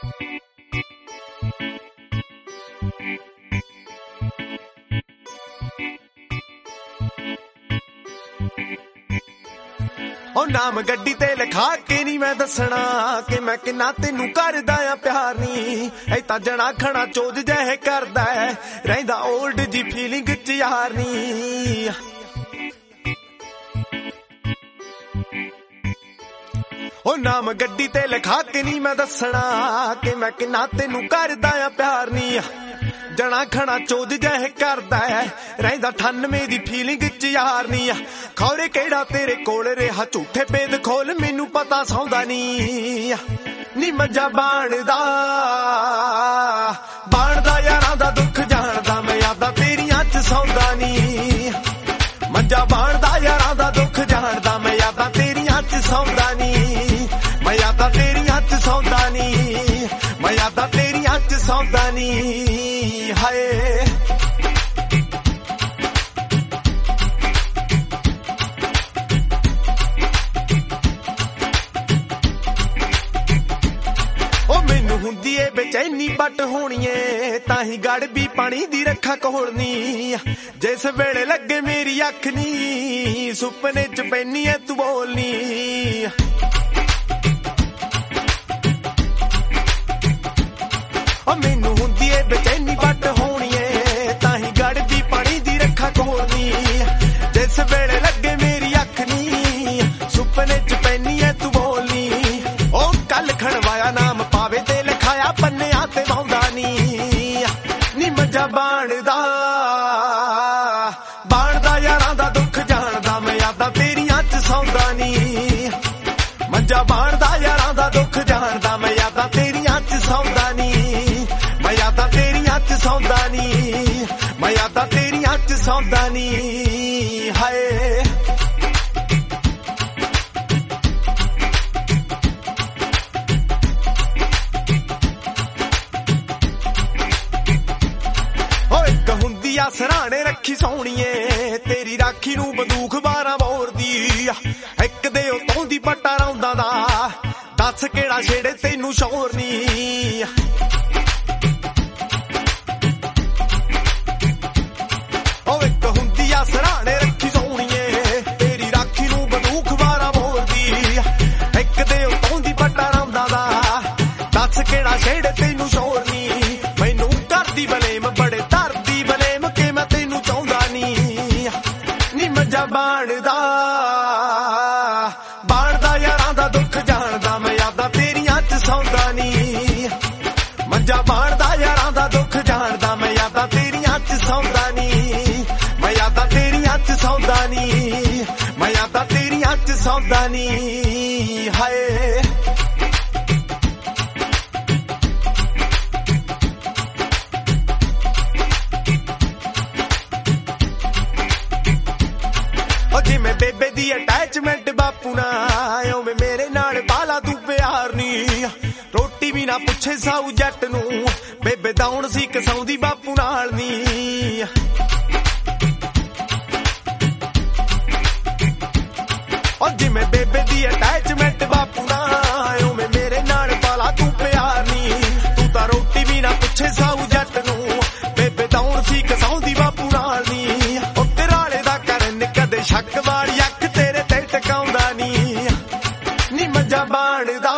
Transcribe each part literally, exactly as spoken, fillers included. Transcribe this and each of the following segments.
ओ नाम गड्डी ते लिखा के नी मैं दसना कि मैं किन्ना तेनू करदा आ प्यार नी ऐ तां जना खना चोज जह करदा रहिंदा ओल्ड जी फीलिंग च यार नी ओ नाम गड्डी ते लिखा के नी मैं दसना कि मैं किन्ना तेनू करदा आ प्यार नी जना खना चोज जह करदा रहिंदा अठानवे दी फीलिंग च यार नी खौरे केड़ा तेरे कोल रहा झूठे पेद खोल मैनू पता सौंदा नी नी मजा बाणदा बाणदा यारां दा दुख जानदा मैं यादां तेरियां च सौंदा नी मजा बाणदा यारां दा दुख जानदा मैं यादां तेरियां च सौंदा नी मैं यादां तेरियां च सौंदा नी मैं यादां तेरियां च सौंदा नी हाय हुंदी ए बेचैनी बट होनी है ताही गड़ भी पानी दी रखा कोलनी जिस वेले लगे मेरी अख नी सुपने च पैनी है तू बोलनी मैनू हुंदी ए बेचैनी बट होनी है ताही गड़ भी पानी दी रखा कोलनी जिस वेले लगे मेरी अख नी सुपने च पैनी है तू बोलनी ओ कल खड़वाया नाम पावे ते लिखाया पन्निया ते वाउंदा नी नी मजा बाणदा बाणदा यारां दा दुख जानदा मैं यादां तेरियां च सौंदा नी मजा बाणदा यारां दा दुख जानदा मैं यादां तेरियां च सौंदा नी मैं यादां तेरियां च सौंदा नी मैं यादां तेरियां च सौंदा नी हाय सराहने रखी सोहणीए तेरी राखी नू बंदूक बारां बोर दी एक दे उतों दी पट्टा रौंदा दा दस केड़ा छेड़े तेनू शोर नी ओ एक हुंदी आ सराहने रखी सोहणीए तेरी राखी नू बंदूक बारां बोर दी एक दे उतों दी पट्टा रौंदा दा दस केड़ा छेड़े तेनू शोर नी मैनू करदी बलेम बड़े धरदी मजा बाणदा बाणदा यारां दा दुख जानदा मैं यादां तेरियां च सौंदा नी मजा बाणदा यारां दा दुख जानदा मैं यादां तेरियां च सौंदा नी मैं यादां तेरियां च सौंदा नी मैं यादां तेरियां च सौंदा नी हाय जिमें बेबे दी अटैचमेंट बापू ना उवें मेरे नाल बाला तू प्यार नी रोटी भी ना पुछे साऊ जट नू बेबे दाउण सी कसाउंदी बापू नाल नी और जिमें बेबे दी अटैचमेंट बापू ना उवें मेरे नाल बाला तू प्यार नी तू तां रोटी भी ना पुछे साऊ जट नू बेबे दाउण सी कसाउंदी बापू नाल नी ओ तेराले दा करन कदे शक वाली अख तेरे ते टकाउंदा नी नी मजा बाणदा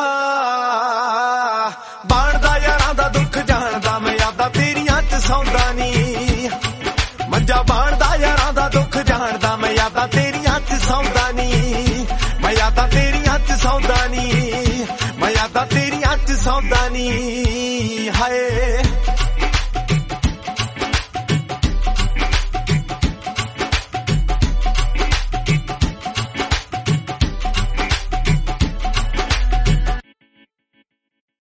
बाणदा यारां दा दुख जानदा मैं यादां तेरियां च सौंदा नी मजा बाणदा यारां दा दुख जानदा मैं यादां तेरियां च सौंदा नी मैं यादां तेरियां च सौंदा नी मैं यादां तेरियां च सौंदा नी हाय